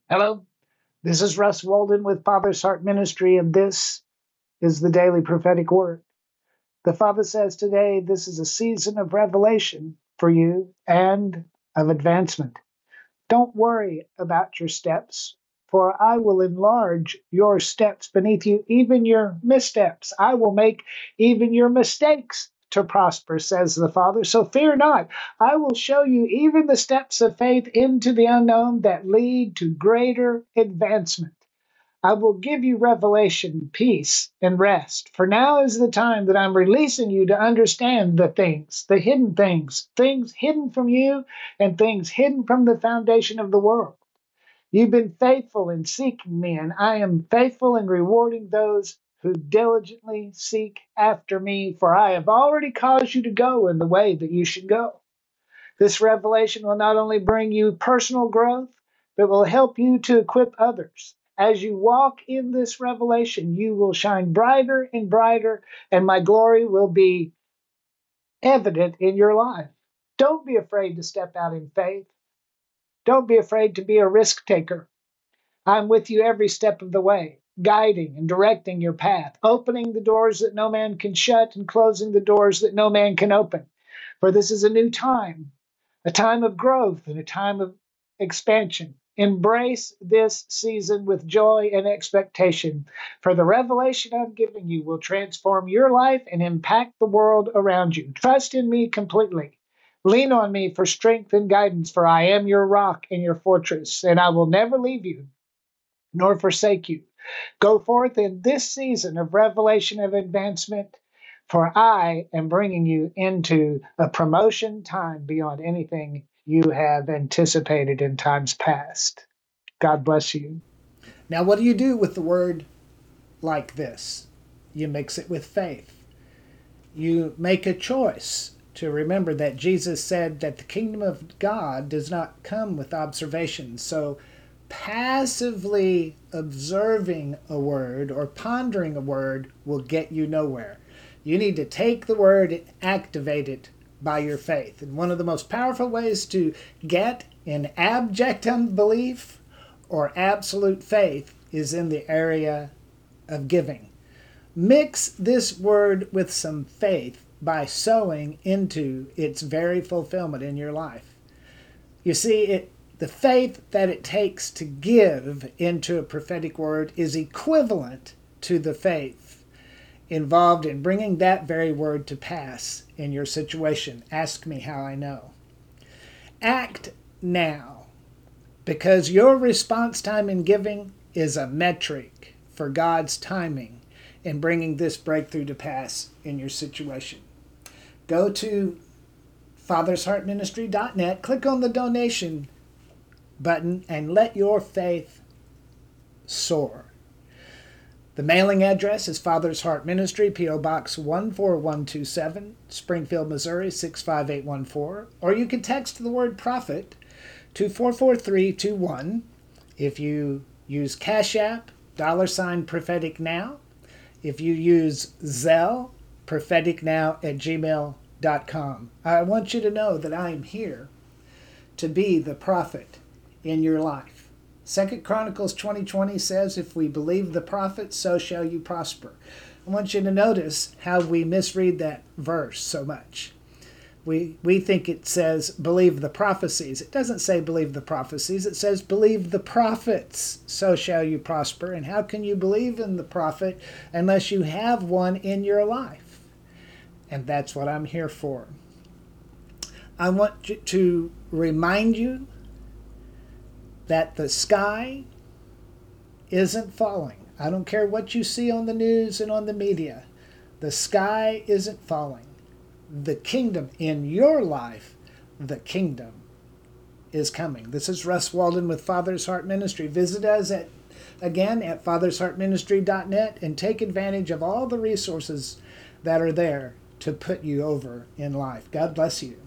Hello, this is Russ Walden with Father's Heart Ministry, and this is the Daily Prophetic Word. The Father says today this is a season of revelation for you and of advancement. Don't worry about your steps, for I will enlarge your steps beneath you, even your missteps. I will make even your mistakes to prosper, says the Father. So fear not. I will show you even the steps of faith into the unknown that lead to greater advancement. I will give you revelation, peace, and rest. For now is the time that I'm releasing you to understand the things, the hidden things hidden from you and things hidden from the foundation of the world. You've been faithful in seeking me, and I am faithful in rewarding those who diligently seek after me, for I have already caused you to go in the way that you should go. This revelation will not only bring you personal growth, but will help you to equip others. As you walk in this revelation, you will shine brighter and brighter, and my glory will be evident in your life. Don't be afraid to step out in faith. Don't be afraid to be a risk taker. I'm with you every step of the way, guiding and directing your path, opening the doors that no man can shut and closing the doors that no man can open. For this is a new time, a time of growth and a time of expansion. Embrace this season with joy and expectation, for the revelation I'm giving you will transform your life and impact the world around you. Trust in me completely. Lean on me for strength and guidance, for I am your rock and your fortress, and I will never leave you nor forsake you. Go forth in this season of revelation of advancement, for I am bringing you into a promotion time beyond anything you have anticipated in times past. God bless you. Now, what do you do with the word like this? You mix it with faith. You make a choice to remember that Jesus said that the kingdom of God does not come with observation. So, passively observing a word or pondering a word will get you nowhere. You need to take the word and activate it by your faith. And one of the most powerful ways to get in abject unbelief or absolute faith is in the area of giving. Mix this word with some faith by sowing into its very fulfillment in your life. You see, the faith that it takes to give into a prophetic word is equivalent to the faith involved in bringing that very word to pass in your situation. Ask me how I know. Act now, because your response time in giving is a metric for God's timing in bringing this breakthrough to pass in your situation. Go to fathersheartministry.net, click on the donation button, and let your faith soar. The mailing address is Father's Heart Ministry, P.O. Box 14127, Springfield, Missouri 65814. Or you can text the word prophet to 44321. If you use Cash App, $ prophetic now. If you use Zelle, propheticnow@gmail.com. I want you to know that I am here to be the prophet in your life. 2 Chronicles 20:20 says, if we believe the prophet, so shall you prosper. I want you to notice how we misread that verse so much. We think it says believe the prophecies. It doesn't say believe the prophecies. It says believe the prophets, so shall you prosper. And how can you believe in the prophet unless you have one in your life? And that's what I'm here for. I want to remind you that the sky isn't falling. I don't care what you see on the news and on the media. The sky isn't falling. The kingdom in your life, the kingdom is coming. This is Russ Walden with Father's Heart Ministry. Visit us again at fathersheartministry.net and take advantage of all the resources that are there to put you over in life. God bless you.